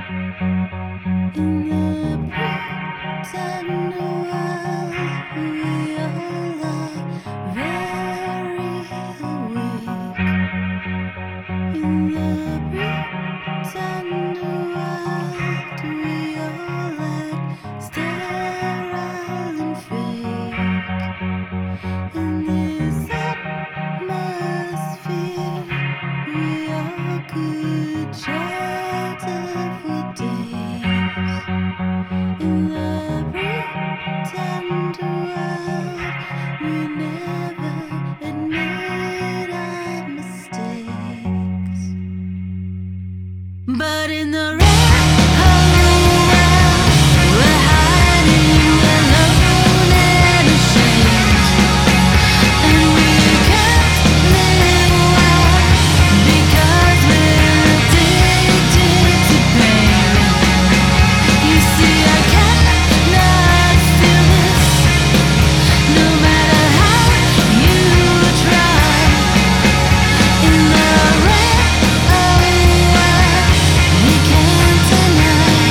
In the pretend world, we all are very weak. In the pretend world, we all act sterile and fake. In this atmosphere, we are good shelter for days. In the pretend world, we never admit our mistakes. But in the real world, we're hiding alone and ashamed, and we can't live well because we're addicted to pain. You see, I cannot feel this, no matter how you try. In the real world, we can't deny.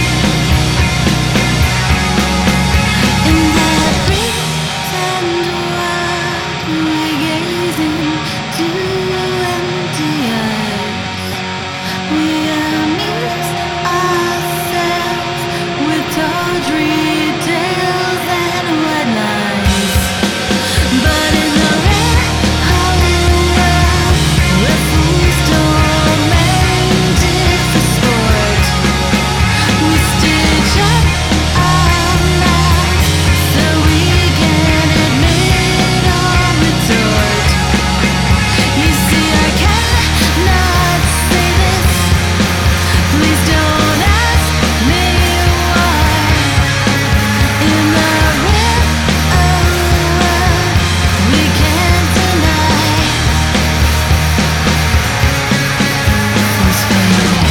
In that pretend world, we gaze into empty eyes. We amuse ourselves with tawdry tales and white lies. But in the real world, we're fools tormented for sport. We stitch up our lies so we can admit or retort. You see, I cannot say this. Please don't ask me why. In the real world, we can't deny who's fake.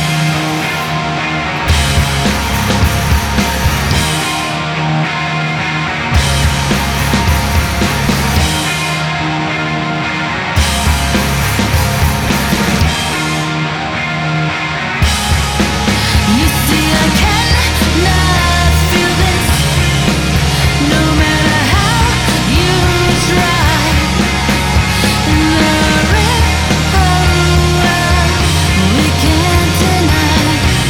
You see, I cannot feel this, no matter how you try. In the real world, we can't deny.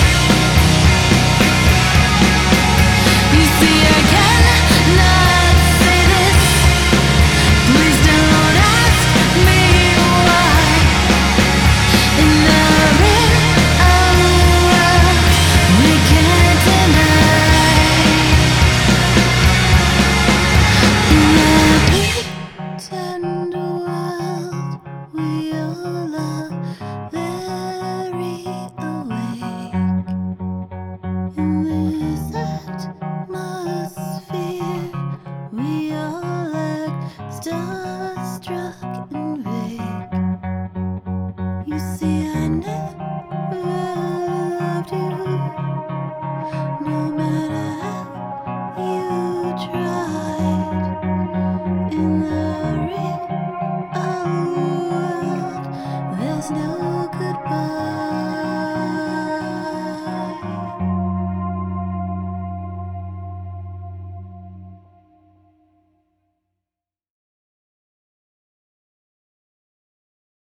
You see, I cannot say this. Please don't ask me why. In the real world, we can't deny. In the pretend world, we all are very awake. In this atmosphere, we all act starstruck and vague. You see, I never loved you, no matter how you tried. In the real world, there's no